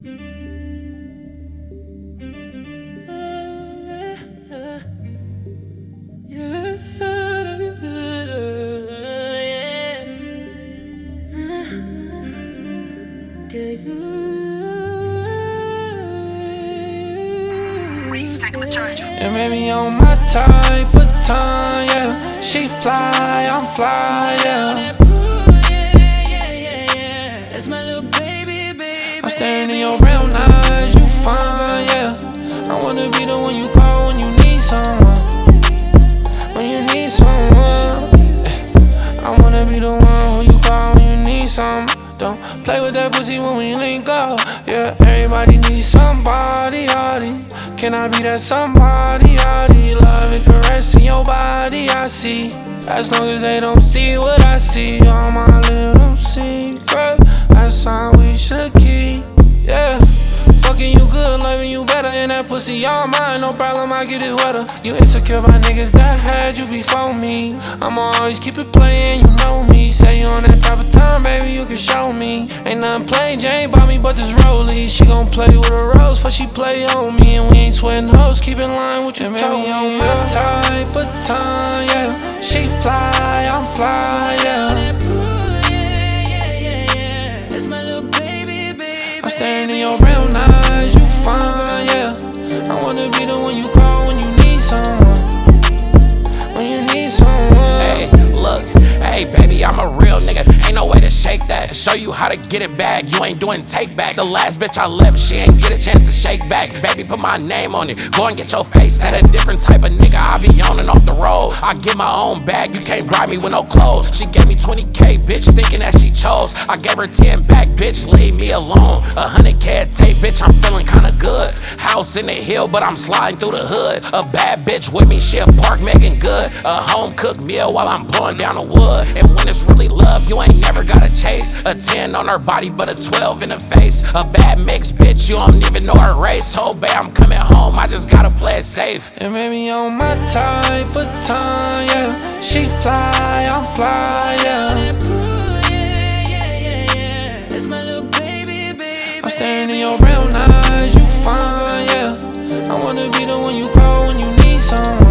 And maybe on my type of time, yeah. She fly, I'm fly, yeah. That's my little baby, baby. I'm staring in your brown eyes, you fine, yeah. I wanna be the one you call when you need someone. When you need someone. I wanna be the one who you call when you need someone. Don't play with that pussy when we link up. Yeah, everybody needs somebody, yardie. Can I be that somebody, yardie? Love and caressing your body, I see. As long as they don't see what I see. All my little secret, that's how we should keep. Yeah, fucking you good, loving you better. And that pussy all mine, no problem, I get it wetter. You insecure by niggas that had you before me. I'ma always keep it playing, you know me. Say you on that type of time, baby, you can show me. Ain't nothing plain Jane by me but this rollie. She gon' play with a rose before she play on me. And we ain't sweating hoes, keep in line with you. Maybe on my type of time, yeah. She fly, I'm fly, yeah. That's my little baby, baby. I'm staring in your brown eyes, you fine, yeah. I wanna be the one you call when you need someone. When you need someone. Hey, look, hey baby, I'm a real nigga. Ain't no way to shake that. Show you how to get it back. You ain't doing take backs. The last bitch I left, she ain't get a chance to shake back. Baby, put my name on it. Go and get your face tat. A different type of nigga. I be on and off the road. I get my own bag. You can't bribe me with no clothes. She gave me 20K, bitch, thinking that she chose. I gave her 10 back, bitch, leave me alone. 100K a tape, bitch, I'm feeling kinda good. House in the hill, but I'm sliding through the hood. A bad bitch with me, she a park making good. A home cooked meal while I'm blowing down the wood. And when it's really love, you ain't never gotta chase. A 10 on her body, but a 12 in the face. A bad mix, bitch, you don't even know her race. Oh, babe, I'm coming home, I just gotta play it safe. And maybe on my type of time, yeah. She fly, I'm fly, yeah. That's my little baby, baby. I'm staring in your brown eyes, you fine, yeah. I wanna be the one you call when you need someone.